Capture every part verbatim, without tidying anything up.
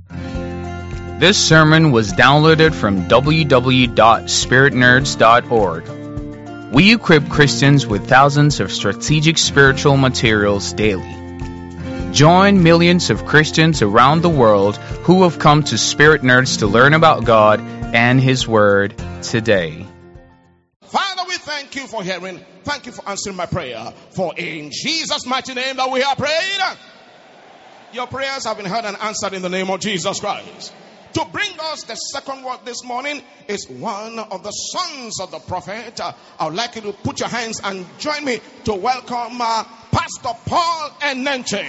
This sermon was downloaded from w w w dot spirit nerds dot org. We equip Christians with thousands of strategic spiritual materials daily. Join millions of Christians around the world who have come to Spirit Nerds to learn about God and His Word today. Father, we thank you for hearing. Thank you for answering my prayer. For in Jesus' mighty name that we have prayed. Your prayers have been heard and answered in the name of Jesus Christ. To bring us the second word this morning is one of the sons of the prophet. Uh, I would like you to put your hands and join me to welcome uh, Pastor Paul Enenche.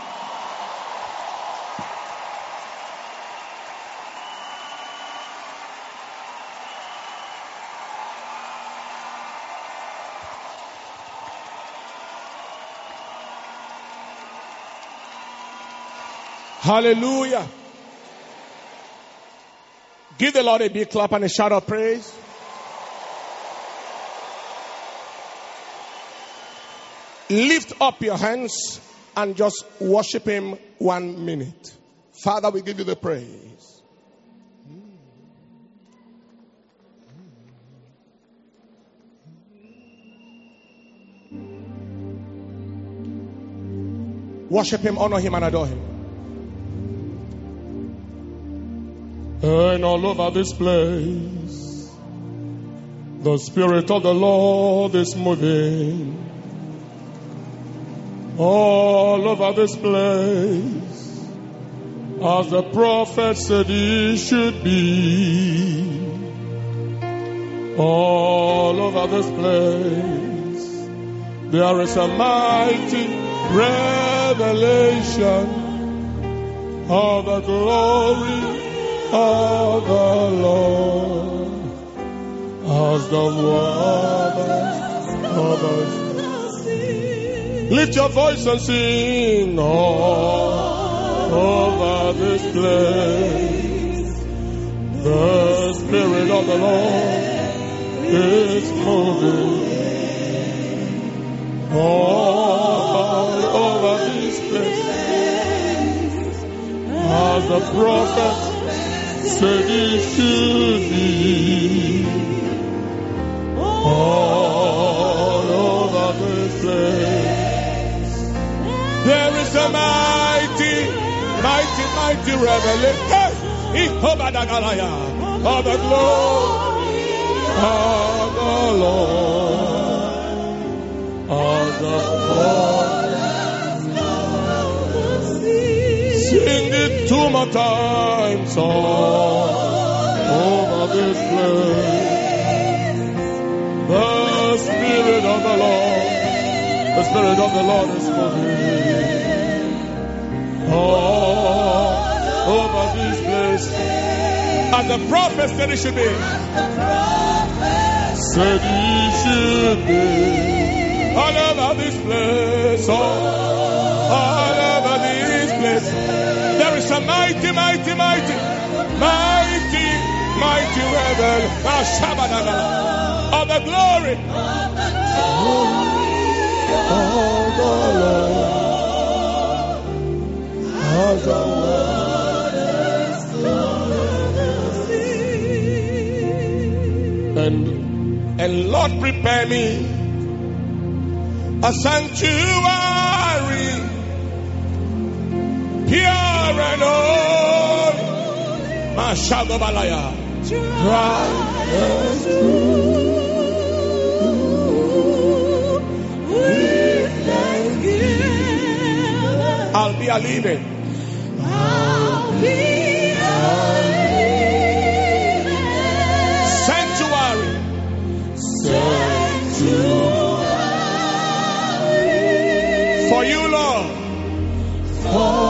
Hallelujah. Give the Lord a big clap and a shout of praise. Lift up your hands and just worship Him one minute. Father, we give you the praise. Worship Him, honor Him, and adore Him. And all over this place, the Spirit of the Lord is moving. All over this place, as the prophet said it should be. All over this place, there is a mighty revelation of the glory of the Lord, as the waters covers. Lift your voice and sing. All over this place, the Spirit of the Lord is moving. All over this place, as the prophet said it should be. All over this place, there is a mighty, mighty, mighty revelation of the glory of the Lord, of the waters. Sing it two more times. All over this place, the Spirit of the Lord, the Spirit of the Lord is moving. All over this place, as the prophet said it should be. Said it should be. All over this place, all over this place, there is a mighty, mighty, mighty, mighty, mighty revel of the glory of the Lord, as the waters flow the sea. And, and Lord, prepare me a sanctuary, pure and holy, Mashagobalaya, dry and true, with thanksgiving. I'll be a living. I'll be a living sanctuary, sanctuary for you, Lord. For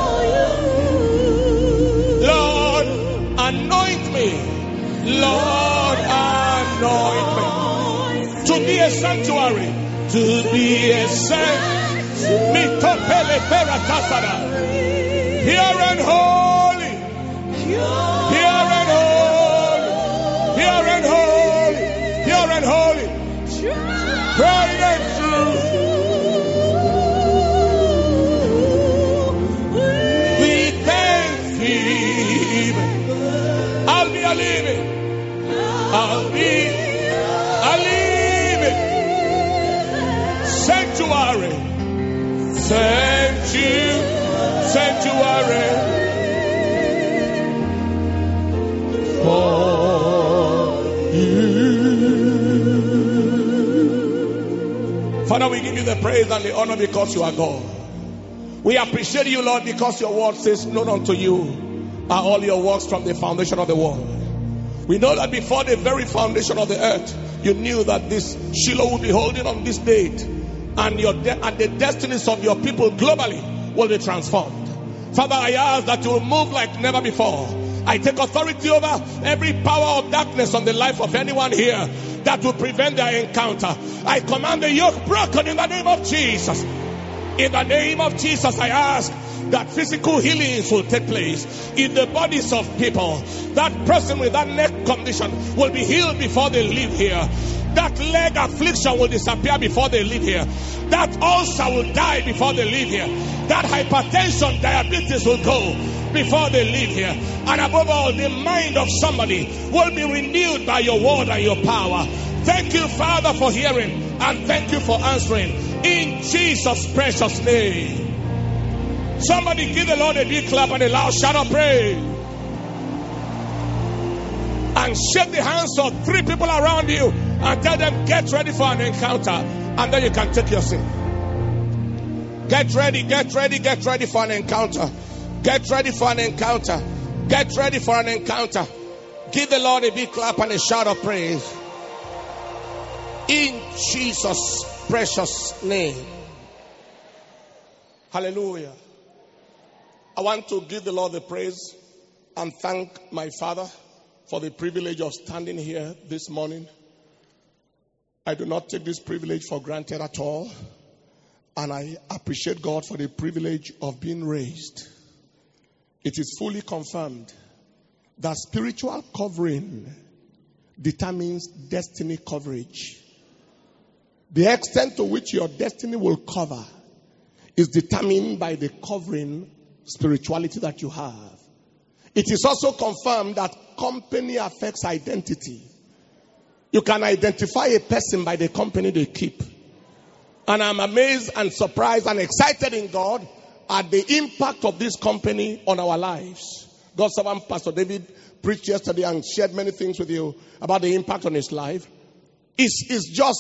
anoint me, Lord, anoint me to be a sanctuary, to be a sanctuary, pure and holy, pure and holy, pure and holy, pure and holy, tried and true. We thank you. a living, a living, a living sanctuary. Sanctuary, sanctuary for you. Father, we give you the praise and the honor because you are God. We appreciate you, Lord, because your word says, known unto you are all your works from the foundation of the world. We know that before the very foundation of the earth, you knew that this Shiloh would be holding on this date, and your de- and the destinies of your people globally will be transformed. Father, I ask that you will move like never before. I take authority over every power of darkness on the life of anyone here that will prevent their encounter. I command the yoke broken in the name of Jesus. In the name of Jesus, I ask that physical healings will take place in the bodies of people. That person with that neck condition will be healed before they leave here. That leg affliction will disappear before they leave here. That ulcer will die before they leave here. That hypertension, diabetes will go before they leave here. And above all, the mind of somebody will be renewed by your word and your power. Thank you, Father, for hearing, and thank you for answering. In Jesus' precious name. Somebody give the Lord a big clap and a loud shout of praise. And shake the hands of three people around you and tell them, get ready for an encounter. And then you can take your seat. Get ready, get ready, get ready for an encounter. Get ready for an encounter. Get ready for an encounter. Give the Lord a big clap and a shout of praise. In Jesus' precious name. Hallelujah. I want to give the Lord the praise and thank my Father for the privilege of standing here this morning. I do not take this privilege for granted at all. And I appreciate God for the privilege of being raised. It is fully confirmed that spiritual covering determines destiny coverage. The extent to which your destiny will cover is determined by the covering spirituality that you have. It is also confirmed that company affects identity. You can identify a person by the company they keep. And I'm amazed and surprised and excited in God at the impact of this company on our lives. God's servant Pastor David preached yesterday and shared many things with you about the impact on his life. It's, it's just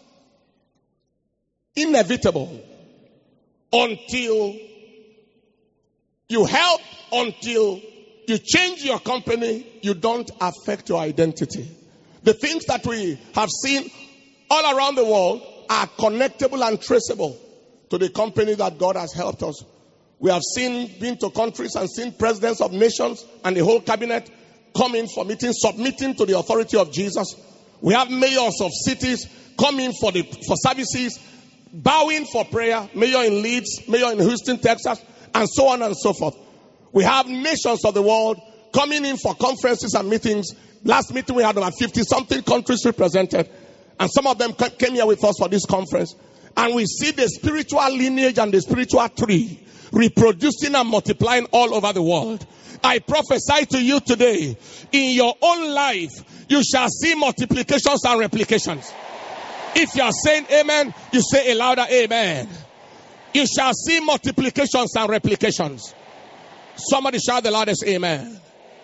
inevitable until you help, until you change your company, you don't affect your identity. The things that we have seen all around the world are connectable and traceable to the company that God has helped us. We have seen, been to countries and seen presidents of nations and the whole cabinet come in for meetings, submitting to the authority of Jesus. We have mayors of cities come in for the for services, bowing for prayer. Mayor in Leeds, mayor in Houston, Texas, and so on and so forth. We have nations of the world coming in for conferences and meetings. Last meeting we had about fifty something countries represented. And some of them came here with us for this conference. And we see the spiritual lineage and the spiritual tree reproducing and multiplying all over the world. I prophesy to you today, in your own life, you shall see multiplications and replications. If you are saying amen, you say a louder amen. You shall see multiplications and replications. Somebody shout the loudest amen.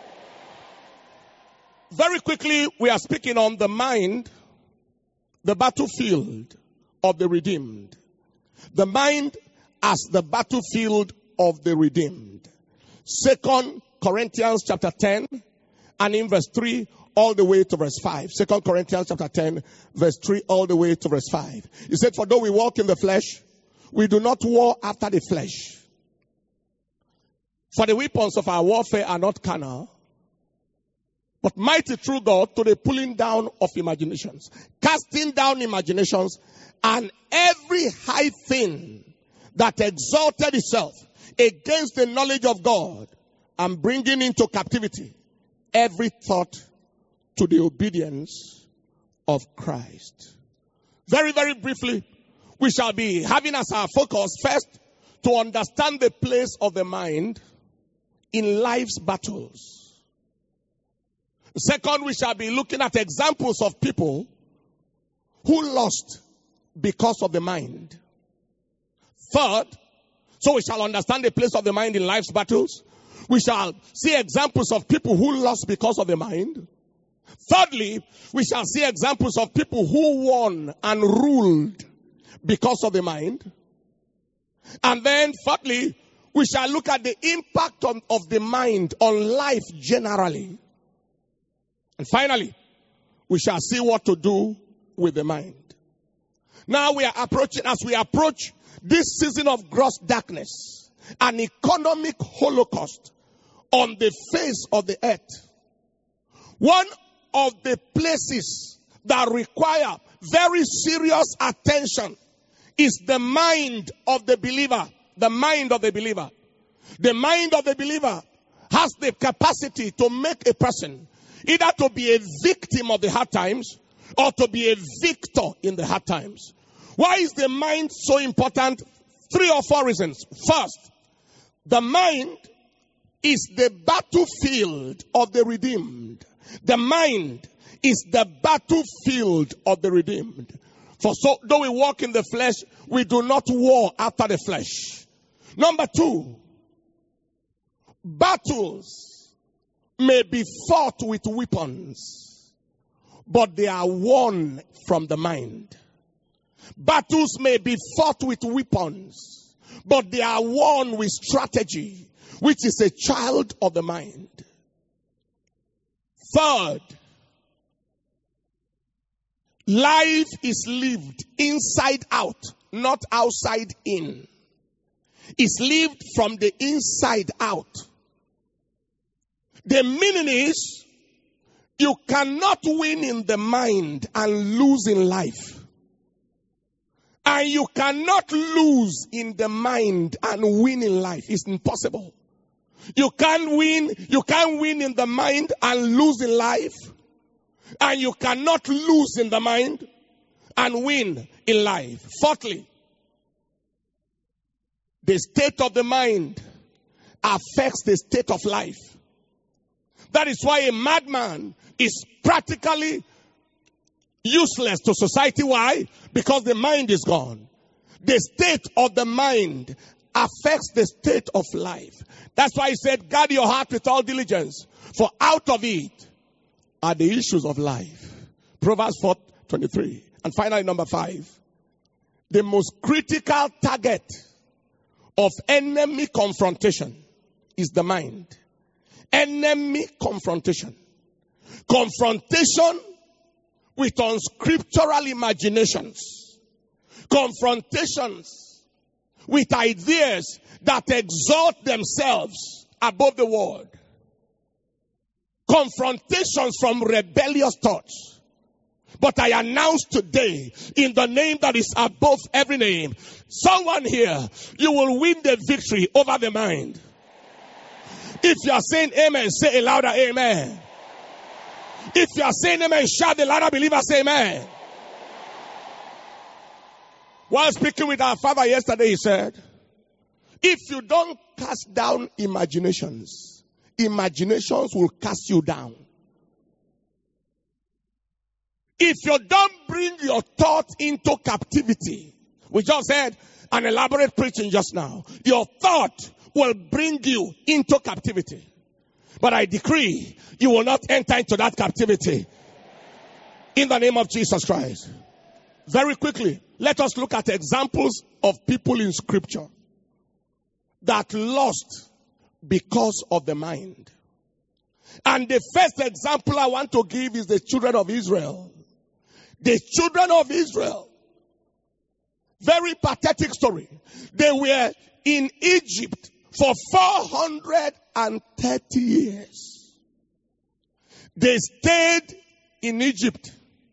Very quickly, we are speaking on the mind, the battlefield of the redeemed. The mind as the battlefield of the redeemed. Second Corinthians chapter ten and in verse three all the way to verse five. Second Corinthians chapter ten verse three all the way to verse five. He said, for though we walk in the flesh, we do not war after the flesh. For the weapons of our warfare are not carnal, but mighty through God to the pulling down of imaginations, casting down imaginations, and every high thing that exalted itself against the knowledge of God, and bringing into captivity every thought to the obedience of Christ. Very, very briefly, we shall be having as our focus first to understand the place of the mind in life's battles. Second, we shall be looking at examples of people who lost because of the mind. Third, so we shall understand the place of the mind in life's battles. We shall see examples of people who lost because of the mind. Thirdly, we shall see examples of people who won and ruled because of the mind. And then, fourthly, we shall look at the impact on, of the mind on life generally. And finally, we shall see what to do with the mind. Now we are approaching, as we approach this season of gross darkness, an economic holocaust on the face of the earth. One of the places that require very serious attention is the mind of the believer. The mind of the believer. The mind of the believer has the capacity to make a person either to be a victim of the hard times or to be a victor in the hard times. Why is the mind so important? Three or four reasons. First, the mind is the battlefield of the redeemed. The mind is the battlefield of the redeemed. For so, though we walk in the flesh, we do not war after the flesh. Number two, battles may be fought with weapons, but they are won from the mind. Battles may be fought with weapons, but they are won with strategy, which is a child of the mind. Third, life is lived inside out, not outside in. It's lived from the inside out. The meaning is, you cannot win in the mind and lose in life. And you cannot lose in the mind and win in life. It's impossible. You can't win, you can't win in the mind and lose in life. And you cannot lose in the mind and win in life. Fourthly, the state of the mind affects the state of life. That is why a madman is practically useless to society. Why? Because the mind is gone. The state of the mind affects the state of life. That's why he said, guard your heart with all diligence, for out of it are the issues of life. Proverbs four twenty-three. And finally, number five, the most critical target of enemy confrontation is the mind. Enemy confrontation. Confrontation with unscriptural imaginations. Confrontations with ideas that exalt themselves above the word. Confrontations from rebellious thoughts. But I announce today, in the name that is above every name, someone here, you will win the victory over the mind. If you are saying amen, say a louder amen. If you are saying amen, shout the louder believer, say amen. While speaking with our father yesterday, he said, if you don't cast down imaginations, imaginations will cast you down. If you don't bring your thoughts into captivity, we just had an elaborate preaching just now, your thought will bring you into captivity. But I decree you will not enter into that captivity. In the name of Jesus Christ. Very quickly, let us look at examples of people in scripture that lost because of the mind. And the first example I want to give is the children of Israel. The children of Israel. Very pathetic story. They were in Egypt for four hundred thirty years. They stayed in Egypt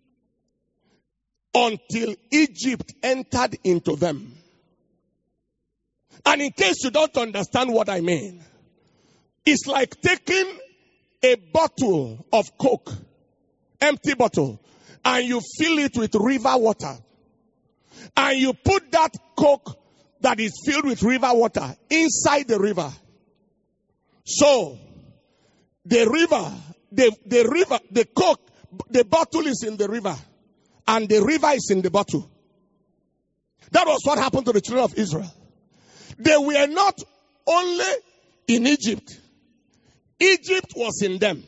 until Egypt entered into them. And in case you don't understand what I mean, it's like taking a bottle of Coke, empty bottle, and you fill it with river water. And you put that Coke that is filled with river water inside the river. So, the river the, the river, the coke, the bottle is in the river. And the river is in the bottle. That was what happened to the children of Israel. They were not only in Egypt. Egypt was in them.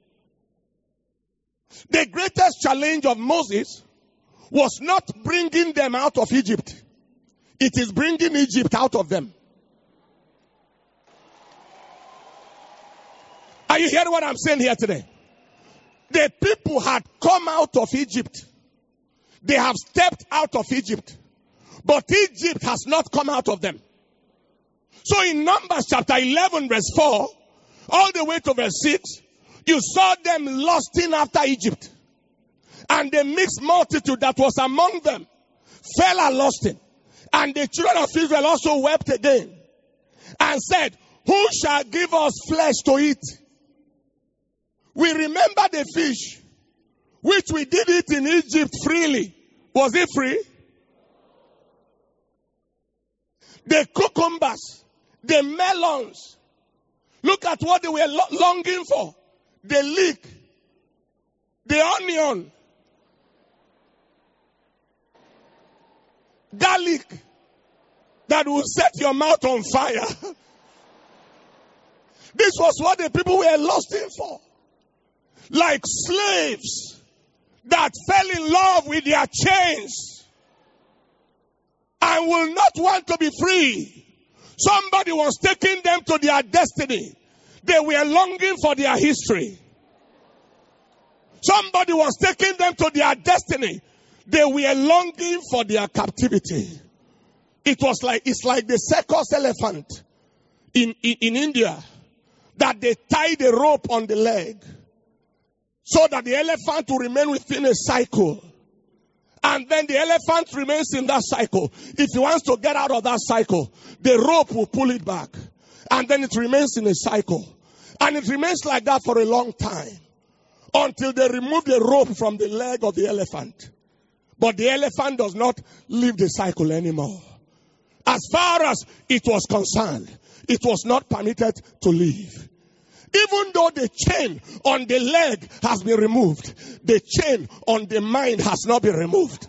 The greatest challenge of Moses was not bringing them out of Egypt. It is bringing Egypt out of them. Are you hearing what I'm saying here today? The people had come out of Egypt. They have stepped out of Egypt. But Egypt has not come out of them. So in Numbers chapter eleven verse four, all the way to verse six, you saw them lusting after Egypt. And the mixed multitude that was among them fell a lusting. And the children of Israel also wept again and said, who shall give us flesh to eat? We remember the fish which we did eat in Egypt freely. Was it free? The cucumbers, the melons. Look at what they were lo- longing for. The leek, the onion, garlic that will set your mouth on fire. This was what the people were lusting for. Like slaves that fell in love with their chains and will not want to be free. Somebody was taking them to their destiny. They were longing for their history. Somebody was taking them to their destiny. They were longing for their captivity. It was like, it's like the circus elephant in, in, in India that they tie the rope on the leg so that the elephant will remain within a cycle. And then the elephant remains in that cycle. If he wants to get out of that cycle, the rope will pull it back. And then it remains in a cycle. And it remains like that for a long time. Until they remove the rope from the leg of the elephant. But the elephant does not leave the cycle anymore. As far as it was concerned, it was not permitted to leave. Even though the chain on the leg has been removed, the chain on the mind has not been removed.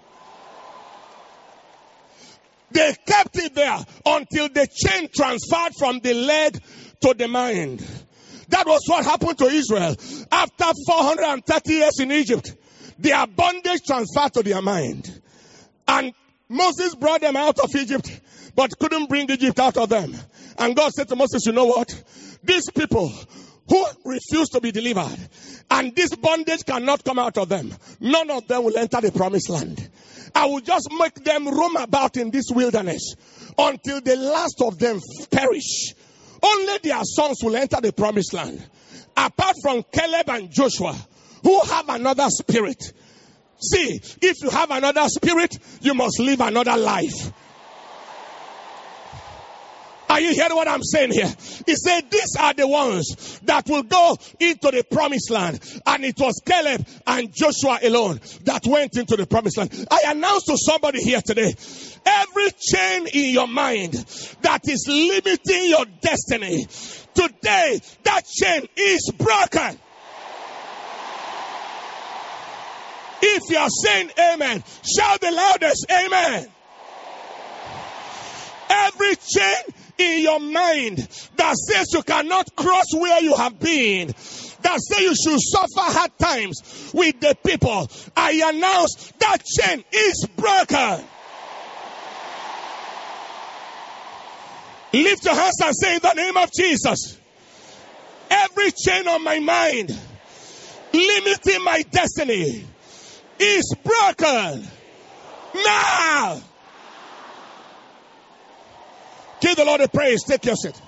They kept it there until the chain transferred from the leg to the mind. That was what happened to Israel. After four hundred thirty years in Egypt, their bondage transferred to their mind. And Moses brought them out of Egypt, but couldn't bring Egypt out of them. And God said to Moses, you know what? These people who refuse to be delivered, and this bondage cannot come out of them, none of them will enter the promised land. I will just make them roam about in this wilderness until the last of them perish. Only their sons will enter the promised land. Apart from Caleb and Joshua, who have another spirit. See, if you have another spirit, you must live another life. Are you hearing what I'm saying here? He said, these are the ones that will go into the promised land. And it was Caleb and Joshua alone that went into the promised land. I announce to somebody here today, every chain in your mind that is limiting your destiny, today that chain is broken. If you are saying amen, shout the loudest amen. Every chain in your mind that says you cannot cross where you have been, that says you should suffer hard times with the people, I announce that chain is broken. Lift your hands and say in the name of Jesus, every chain on my mind limiting my destiny is broken now. Give the Lord a praise. Take your seat.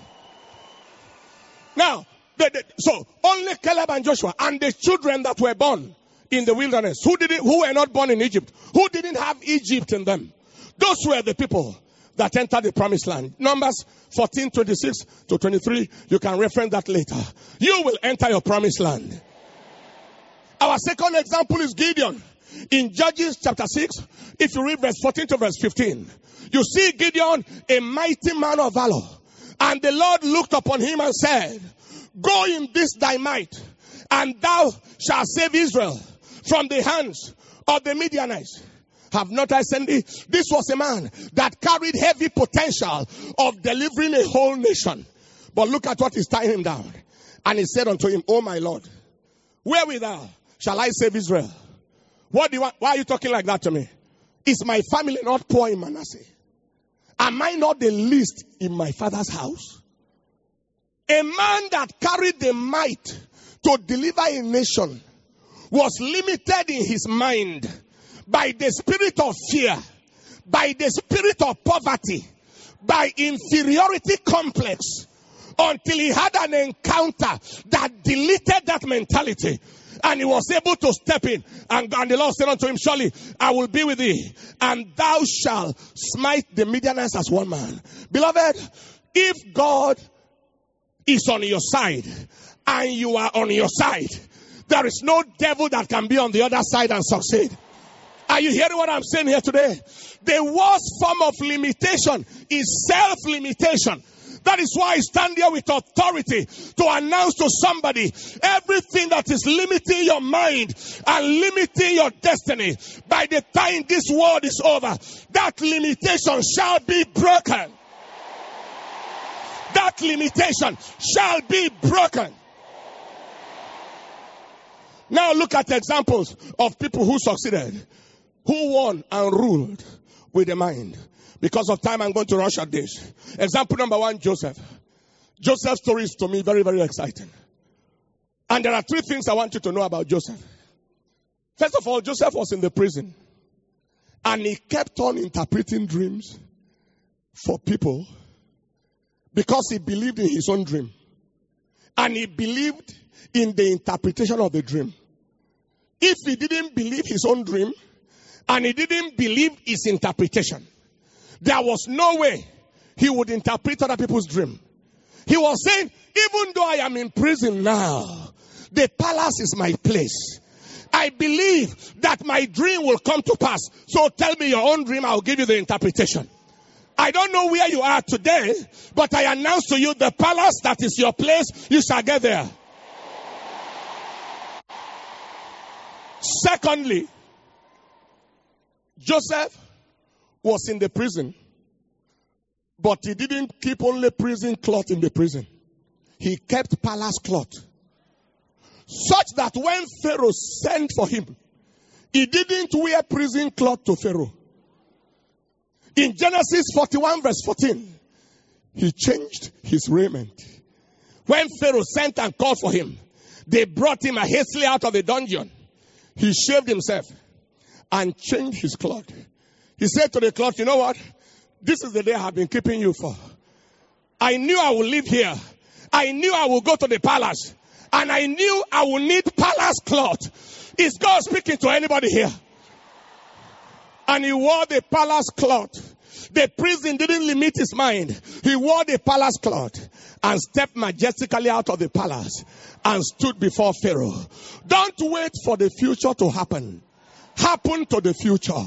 Now, the, the, so only Caleb and Joshua and the children that were born in the wilderness, who didn't, who were not born in Egypt, who didn't have Egypt in them, those were the people that entered the promised land. Numbers fourteen, twenty-six to twenty-three. You can reference that later. You will enter your promised land. Our second example is Gideon. In Judges chapter six, if you read verse fourteen to verse fifteen, you see Gideon, a mighty man of valor. And the Lord looked upon him and said, go in this thy might, and thou shalt save Israel from the hands of the Midianites. Have not I sent thee? This was a man that carried heavy potential of delivering a whole nation. But look at what is tying him down. And he said unto him, O my Lord, wherewithal shall I save Israel? What do you want? Why are you talking like that to me? Is my family not poor in Manasseh? Am I not the least in my father's house? A man that carried the might to deliver a nation was limited in his mind by the spirit of fear, by the spirit of poverty, by inferiority complex, until he had an encounter that deleted that mentality. And he was able to step in. And, and the Lord said unto him, surely I will be with thee, and thou shalt smite the Midianites as one man. Beloved, if God is on your side, and you are on your side, there is no devil that can be on the other side and succeed. Are you hearing what I'm saying here today? The worst form of limitation is self-limitation. That is why I stand here with authority to announce to somebody, everything that is limiting your mind and limiting your destiny, by the time this world is over, that limitation shall be broken. That limitation shall be broken. Now look at examples of people who succeeded, who won and ruled with the mind. Because of time, I'm going to rush at this. Example number one, Joseph. Joseph's story is to me very, very exciting. And there are three things I want you to know about Joseph. First of all, Joseph was in the prison. And he kept on interpreting dreams for people because he believed in his own dream. And he believed in the interpretation of the dream. If he didn't believe his own dream, and he didn't believe his interpretation, there was no way he would interpret other people's dream. He was saying, even though I am in prison now, the palace is my place. I believe that my dream will come to pass. So tell me your own dream, I'll give you the interpretation. I don't know where you are today, but I announce to you, the palace that is your place, you shall get there. Secondly, Joseph was in the prison, but he didn't keep only prison cloth in the prison. He kept palace cloth, such that when Pharaoh sent for him, he didn't wear prison cloth to Pharaoh. In Genesis forty-one verse fourteen, he changed his raiment. When Pharaoh sent and called for him, they brought him hastily out of the dungeon. He shaved himself and changed his cloth. He said to the cloth, you know what? This is the day I have been keeping you for. I knew I would live here. I knew I would go to the palace. And I knew I would need palace cloth. Is God speaking to anybody here? And he wore the palace cloth. The prison didn't limit his mind. He wore the palace cloth and stepped majestically out of the palace and stood before Pharaoh. Don't wait for the future to happen. Happen to the future.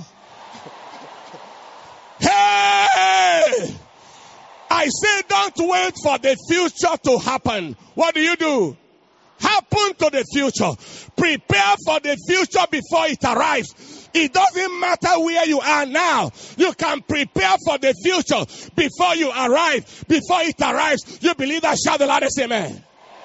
Hey! I say don't wait for the future to happen. What do you do? Happen to the future. Prepare for the future before it arrives. It doesn't matter where you are now. You can prepare for the future before you arrive. Before it arrives, you believe that, shout the loudest amen.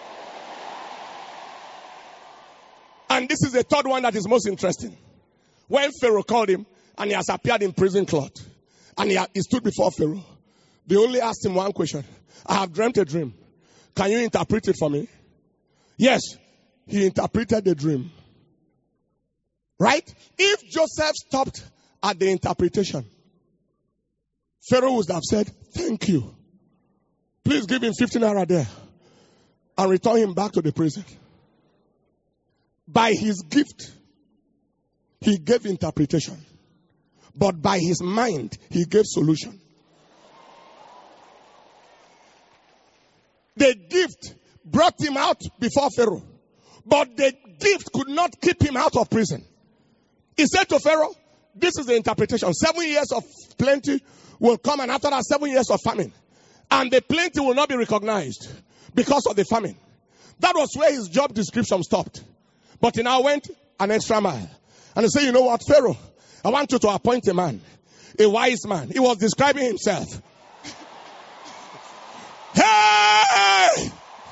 And this is the third one that is most interesting. When Pharaoh called him and he has appeared in prison cloth and he, he stood before Pharaoh, they only asked him one question. I have dreamt a dream. Can you interpret it for me? Yes, he interpreted the dream. Right? If Joseph stopped at the interpretation, Pharaoh would have said, thank you. Please give him fifteen naira there and return him back to the prison. By his gift, he gave interpretation. But by his mind, he gave solution. The gift brought him out before Pharaoh. But the gift could not keep him out of prison. He said to Pharaoh, this is the interpretation. Seven years of plenty will come, and after that, seven years of famine. And the plenty will not be recognized because of the famine. That was where his job description stopped. But he now went an extra mile. And he said, you know what, Pharaoh, I want you to appoint a man, a wise man. He was describing himself. Hey!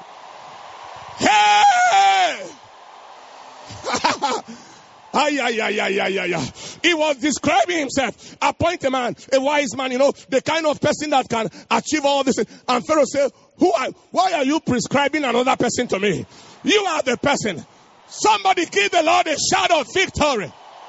Hey! Ay, ay, ay, ay, ay, ay, ay. He was describing himself. Appoint a man, a wise man, you know, the kind of person that can achieve all this. And Pharaoh said, Who are, why are you prescribing another person to me? You are the person. Somebody give the Lord a shout of victory.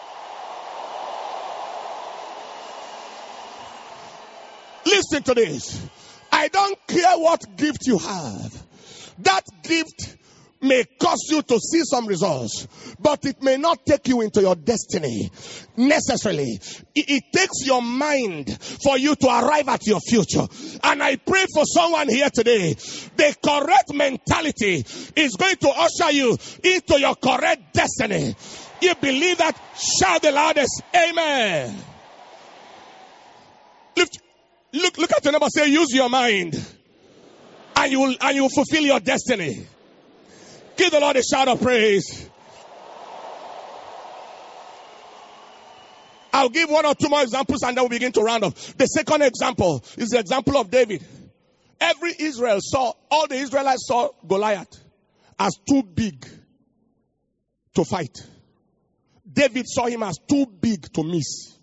Listen to this. I don't care what gift you have. That gift may cause you to see some results, but it may not take you into your destiny necessarily. It, it takes your mind for you to arrive at your future. And I pray for someone here today. The correct mentality is going to usher you into your correct destiny. You believe that? Shout the loudest. Amen. Lift, look, look at your neighbor. Say, use your mind, and you will, and you will fulfill your destiny. Give the Lord a shout of praise. I'll give one or two more examples and then we'll begin to round up. The second example is the example of David. Every Israel saw, all the Israelites saw Goliath as too big to fight. David saw him as too big to miss.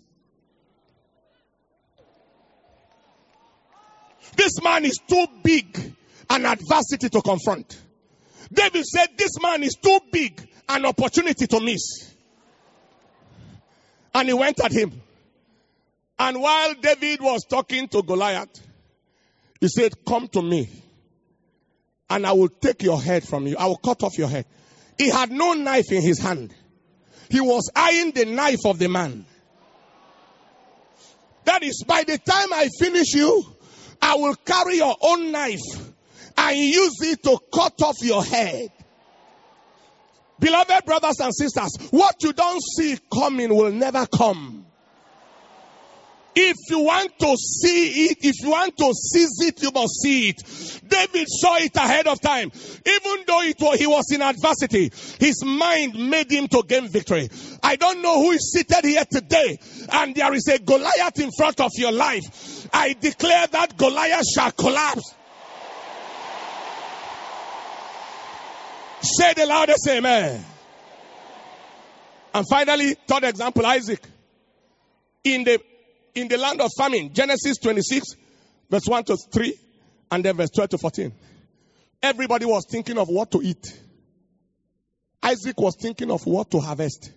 This man is too big an adversity to confront. David said, this man is too big an opportunity to miss. And he went at him. And while David was talking to Goliath, he said, come to me, and I will take your head from you. I will cut off your head. He had no knife in his hand. He was eyeing the knife of the man. That is, by the time I finish you, I will carry your own knife and use it to cut off your head. Beloved brothers and sisters, what you don't see coming will never come. If you want to see it, if you want to seize it, you must see it. David saw it ahead of time. Even though it was, he was in adversity, his mind made him to gain victory. I don't know who is seated here today, and there is a Goliath in front of your life. I declare that Goliath shall collapse. Say the loudest amen. And finally, third example, Isaac. In the in the land of famine, Genesis twenty-six, verse one to three, and then verse twelve to fourteen. Everybody was thinking of what to eat. Isaac was thinking of what to harvest.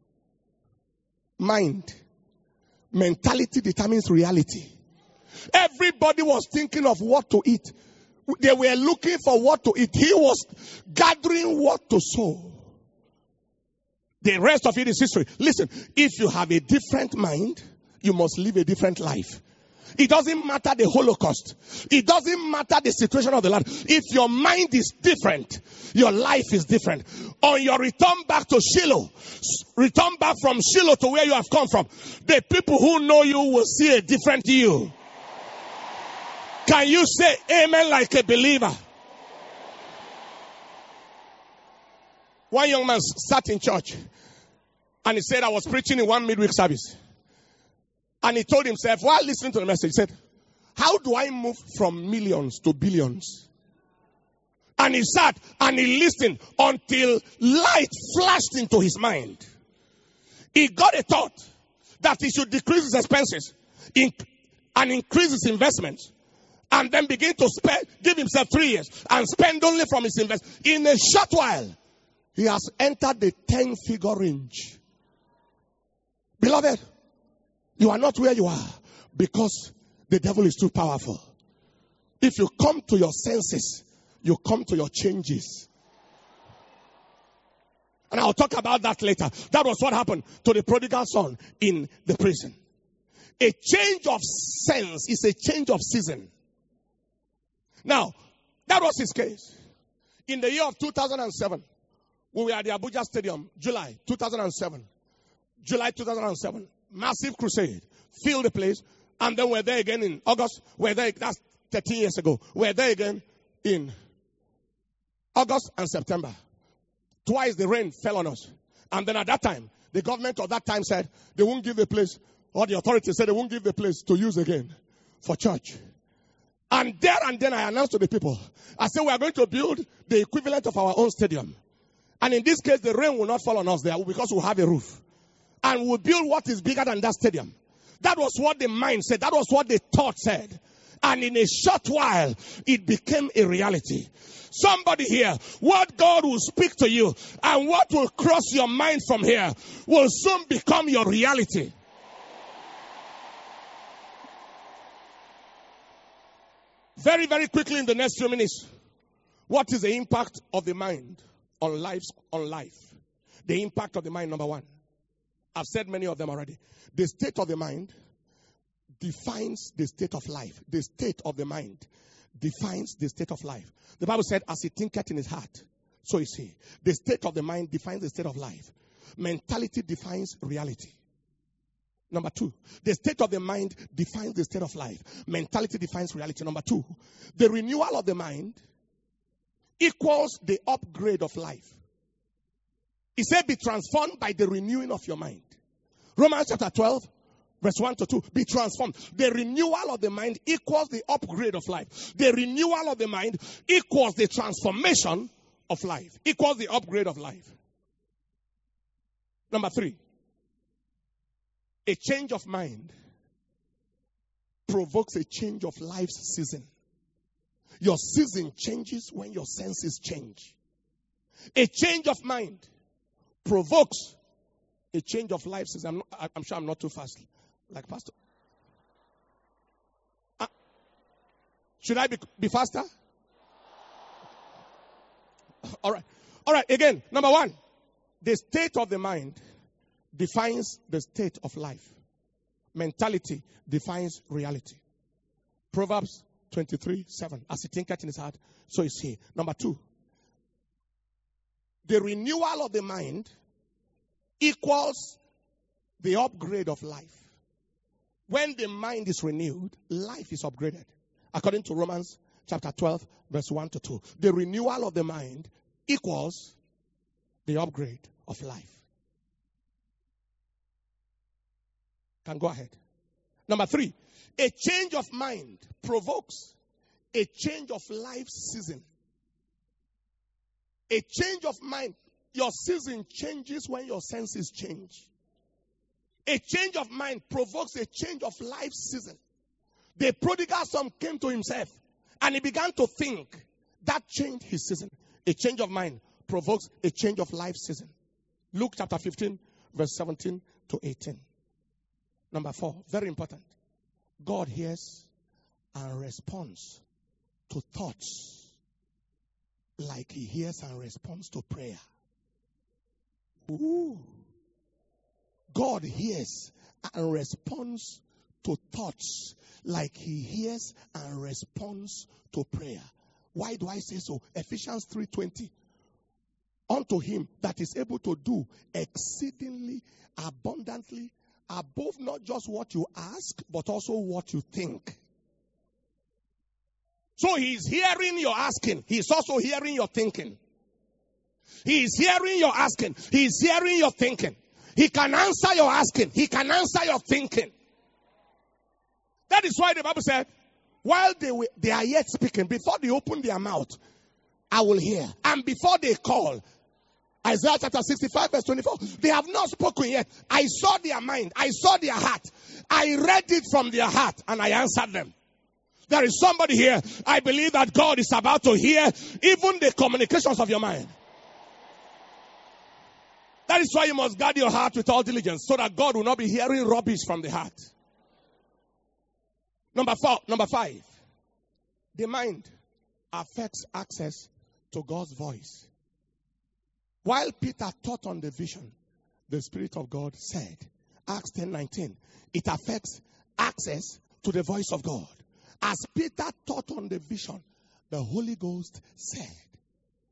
Mind. Mentality determines reality. Everybody was thinking of what to eat. They were looking for what to eat. He was gathering what to sow. The rest of it is history. Listen, if you have a different mind, you must live a different life. It doesn't matter the Holocaust. It doesn't matter the situation of the land. If your mind is different, your life is different. On your return back to Shiloh, return back from Shiloh to where you have come from, the people who know you will see a different you. Can you say amen like a believer? One young man sat in church and he said, I was preaching in one midweek service. And he told himself, while listening to the message, he said, how do I move from millions to billions? And he sat and he listened until light flashed into his mind. He got a thought that he should decrease his expenses and increase his investments. And then begin to spend, give himself three years and spend only from his investment. In a short while, he has entered the ten-figure range. Beloved, you are not where you are because the devil is too powerful. If you come to your senses, you come to your changes. And I'll talk about that later. That was what happened to the prodigal son in the prison. A change of sense is a change of season. Now, that was his case. In the year of two thousand seven, we were at the Abuja Stadium, July two thousand seven. July two thousand seven. Massive crusade. Filled the place. And then we're there again in August. We're there, that's thirteen years ago. We're there again in August and September. Twice the rain fell on us. And then at that time, the government of that time said they won't give the place, or the authorities said they won't give the place to use again for church. And there and then I announced to the people, I said we are going to build the equivalent of our own stadium. And in this case, the rain will not fall on us there because we'll have a roof. And we'll build what is bigger than that stadium. That was what the mind said. That was what the thought said. And in a short while, it became a reality. Somebody here, what God will speak to you and what will cross your mind from here will soon become your reality. Very, very quickly in the next few minutes, what is the impact of the mind on life? On life, the impact of the mind, number one. I've said many of them already. The state of the mind defines the state of life. The state of the mind defines the state of life. The Bible said, as he thinketh in his heart, so is he. The state of the mind defines the state of life. Mentality defines reality. Number two, the state of the mind defines the state of life. Mentality defines reality. Number two, the renewal of the mind equals the upgrade of life. He said, be transformed by the renewing of your mind. Romans chapter twelve, verse one to two. Be transformed. The renewal of the mind equals the upgrade of life. The renewal of the mind equals the transformation of life. Equals the upgrade of life. Number three, a change of mind provokes a change of life's season. Your season changes when your senses change. A change of mind provokes a change of life season. I'm, not, I'm sure I'm not too fast, like Pastor. Uh, should I be, be faster? All right. All right. Again, number one, the state of the mind defines the state of life. Mentality defines reality. Proverbs twenty-three seven. As he thinketh in his heart, so is he. Number two, the renewal of the mind equals the upgrade of life. When the mind is renewed, life is upgraded. According to Romans chapter twelve, verse one to two. The renewal of the mind equals the upgrade of life. Can go ahead. Number three, a change of mind provokes a change of life season. A change of mind. Your season changes when your senses change. A change of mind provokes a change of life season. The prodigal son came to himself and he began to think. That changed his season. A change of mind provokes a change of life season. Luke chapter fifteen, verse seventeen to eighteen. Number four, very important. God hears and responds to thoughts like he hears and responds to prayer. Ooh. God hears and responds to thoughts like he hears and responds to prayer. Why do I say so? Ephesians three twenty. Unto him that is able to do exceedingly abundantly above not just what you ask, but also what you think. So he's hearing your asking. He's also hearing your thinking. He's hearing your asking. He's hearing your thinking. He can answer your asking. He can answer your thinking. That is why the Bible said, while they, were, they are yet speaking, before they open their mouth, I will hear. And before they call, Isaiah chapter sixty-five, verse twenty-four. They have not spoken yet. I saw their mind. I saw their heart. I read it from their heart and I answered them. There is somebody here. I believe that God is about to hear even the communications of your mind. That is why you must guard your heart with all diligence so that God will not be hearing rubbish from the heart. Number four, number five. The mind affects access to God's voice. While Peter taught on the vision, the Spirit of God said, Acts ten nineteen, it affects access to the voice of God. As Peter taught on the vision, the Holy Ghost said,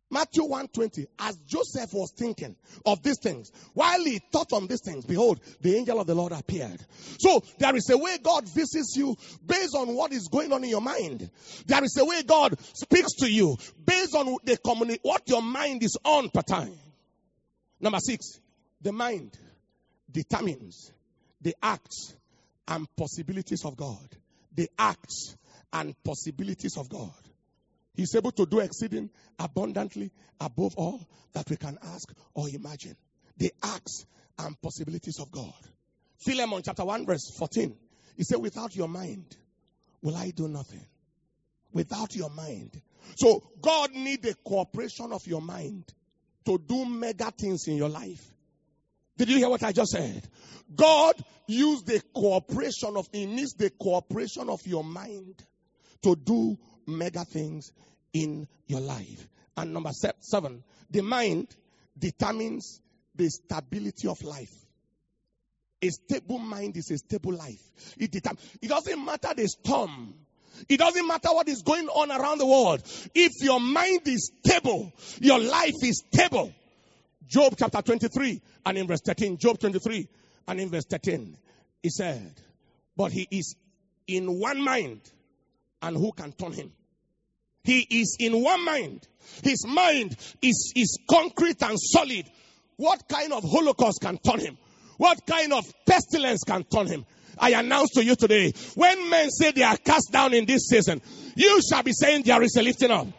Matthew one twenty, as Joseph was thinking of these things, while he thought on these things, behold, the angel of the Lord appeared. So there is a way God visits you based on what is going on in your mind. There is a way God speaks to you based on the communi- what your mind is on per time. Number six, the mind determines the acts and possibilities of God. The acts and possibilities of God. He's able to do exceeding abundantly above all that we can ask or imagine. The acts and possibilities of God. Philemon chapter one verse fourteen. He said, without your mind, will I do nothing? Without your mind. So God needs the cooperation of your mind to do mega things in your life. Did you hear what I just said? God used the cooperation of, he needs the cooperation of your mind to do mega things in your life. And number seven, the mind determines the stability of life. A stable mind is a stable life. It determines. It doesn't matter the storm. It doesn't matter what is going on around the world. If your mind is stable, your life is stable. Job chapter twenty-three and in verse thirteen. Job twenty-three and in verse thirteen. He said, but he is in one mind, and who can turn him? He is in one mind. His mind is, is concrete and solid. What kind of holocaust can turn him? What kind of pestilence can turn him? I announce to you today, when men say they are cast down in this season, you shall be saying there is a lifting up.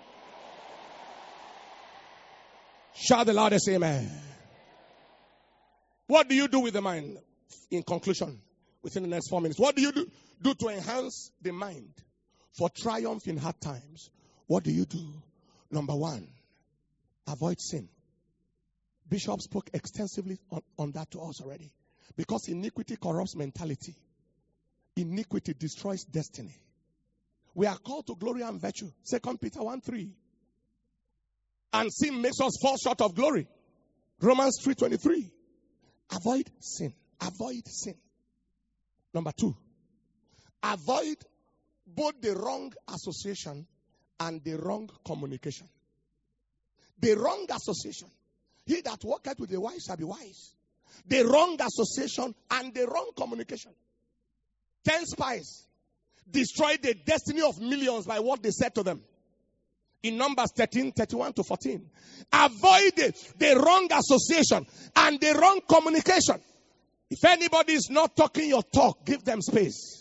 Shout the loudest amen. What do you do with the mind? In conclusion, within the next four minutes, what do you do, do to enhance the mind for triumph in hard times? What do you do? Number one, avoid sin. Bishop spoke extensively on, on that to us already. Because iniquity corrupts mentality. Iniquity destroys destiny. We are called to glory and virtue. Second Peter one three. And sin makes us fall short of glory. Romans three twenty-three. Avoid sin. Avoid sin. Number two, avoid both the wrong association and the wrong communication. The wrong association. He that walketh with the wise shall be wise. The wrong association and the wrong communication. Ten spies destroyed the destiny of millions by what they said to them. In Numbers thirteen, thirty-one to fourteen. Avoid the, the wrong association and the wrong communication. If anybody is not talking your talk, give them space.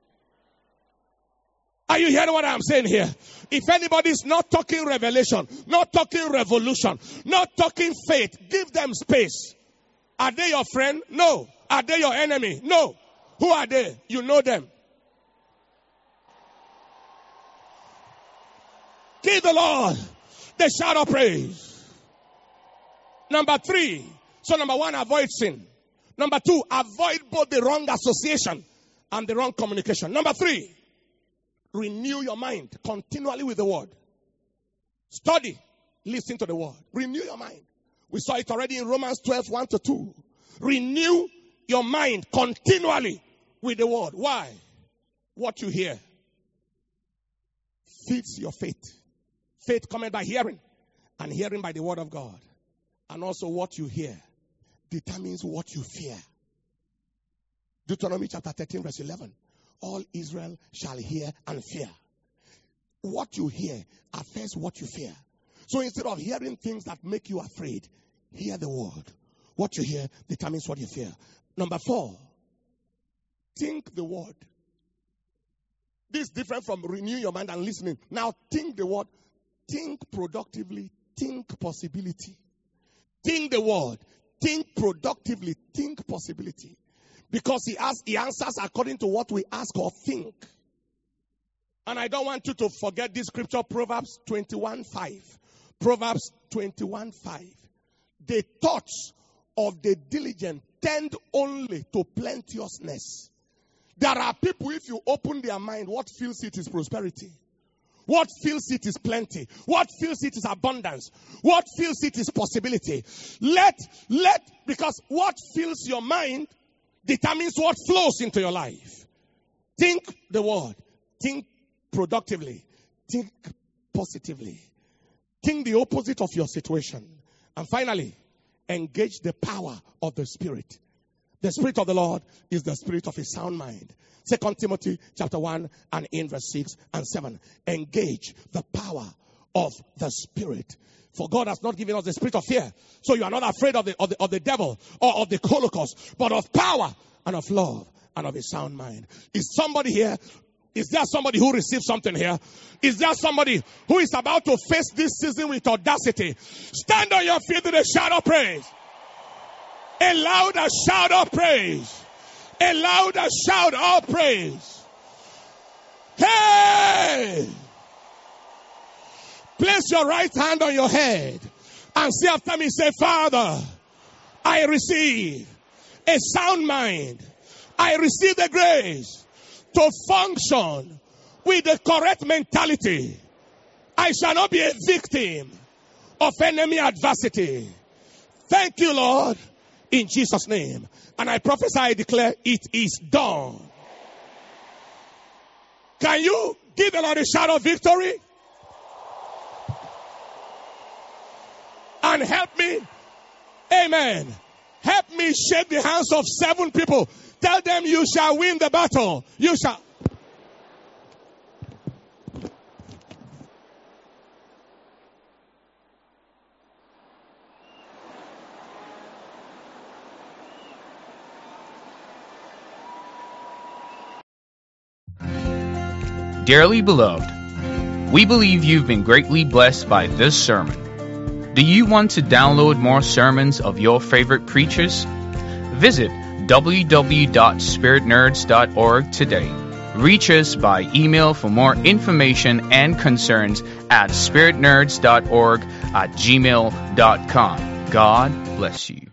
Are you hearing what I'm saying here? If anybody is not talking revelation, not talking revolution, not talking faith, give them space. Are they your friend? No. Are they your enemy? No. Who are they? You know them. Give the Lord the shout of praise. Number three. So number one, avoid sin. Number two, avoid both the wrong association and the wrong communication. Number three, renew your mind continually with the word. Study. Listen to the word. Renew your mind. We saw it already in Romans twelve, one to two. Renew your mind continually with the word. Why? What you hear feeds your faith. Faith cometh by hearing, and hearing by the word of God. And also what you hear determines what you fear. Deuteronomy chapter thirteen verse eleven. All Israel shall hear and fear. What you hear affects what you fear. So instead of hearing things that make you afraid, hear the word. What you hear determines what you fear. Number four, think the word. This is different from renew your mind and listening. Now think the word. Think productively. Think possibility. Think the word. Think productively. Think possibility. Because he asks, he answers according to what we ask or think. And I don't want you to forget this scripture, Proverbs twenty-one five. Proverbs twenty-one five. The thoughts of the diligent tend only to plenteousness. There are people, if you open their mind, what fills it is prosperity. What fills it is plenty. What fills it is abundance. What fills it is possibility. Let, let, because what fills your mind determines what flows into your life. Think the word. Think productively. Think positively. Think the opposite of your situation. And finally, engage the power of the Spirit. The Spirit of the Lord is the spirit of a sound mind. Second Timothy chapter one and in verse six and seven. Engage the power of the Spirit. For God has not given us the spirit of fear. So you are not afraid of the, of the, of the devil or of the Holocaust, but of power and of love and of a sound mind. Is somebody here? Is there somebody who received something here? Is there somebody who is about to face this season with audacity? Stand on your feet with a shout of praise. A louder shout of praise. A louder shout of praise. Hey! Place your right hand on your head and say after me, say, Father, I receive a sound mind. I receive the grace to function with the correct mentality. I shall not be a victim of enemy adversity. Thank you, Lord, in Jesus' name. And I prophesy, I declare, it is done. Can you give the Lord a shout of victory? And help me, amen, help me shake the hands of seven people. Tell them you shall win the battle. You shall. Dearly beloved, we believe you've been greatly blessed by this sermon. Do you want to download more sermons of your favorite preachers? Visit w w w dot spirit nerds dot org today. Reach us by email for more information and concerns at spirit nerds dot org at gmail dot com. God bless you.